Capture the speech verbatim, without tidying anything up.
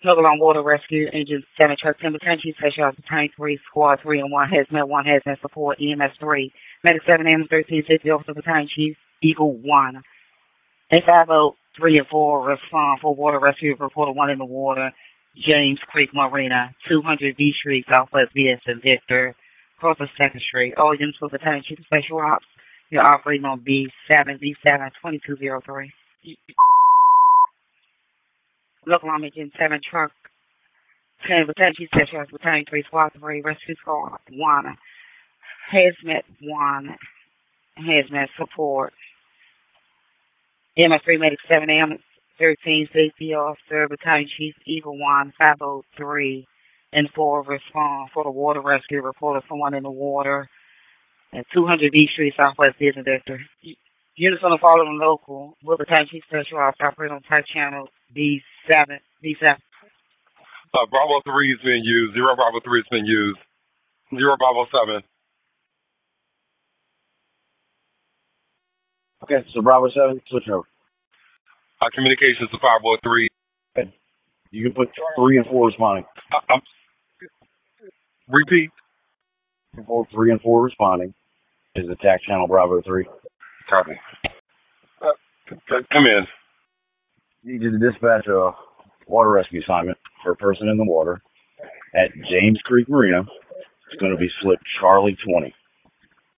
Snuggle on Water Rescue, Engine seven, Truck ten, Battalion Special Ops, Battalion three, Squad three and one, Hazmat one, Hazmat Support, E M S three, Medic seven, Ambulance thirteen, Safety Officer, Battalion Chief, Eagle one. A five oh three and four respond for water rescue. Reporter one in the water, James Creek Marina, two hundred B Street, Southwest V S and Victor, across the second Street. All units for Battalion Chief of Special Ops. You're operating on B seven, B seven, twenty-two oh three. Local on Engine seven, Truck ten, Battalion Chief Special Ops, Battalion three, Squad three, Rescue Squad one, Hazmat one, Hazmat Support. M S three Medic seven, Ambulance thirteen, Safety Officer, Battalion Chief, Eagle one, five oh three, and four respond for the water rescue. Reporter someone in the water at two hundred B Street, Southwest Business District. Units on the following local will Battalion Chief Special Ops operate on type channel B seven, B seven. Uh, Bravo three has been used. Zero Bravo three has been used. Zero Bravo seven. Okay, so Bravo seven, switch over. Uh, communications to five oh three. Okay. You can put three and four responding. Uh, um, repeat. Four, three and four responding is attack channel Bravo three. Copy. Uh, come in. You need to dispatch a water rescue assignment for a person in the water at James Creek Marina. It's going to be slip Charlie twenty.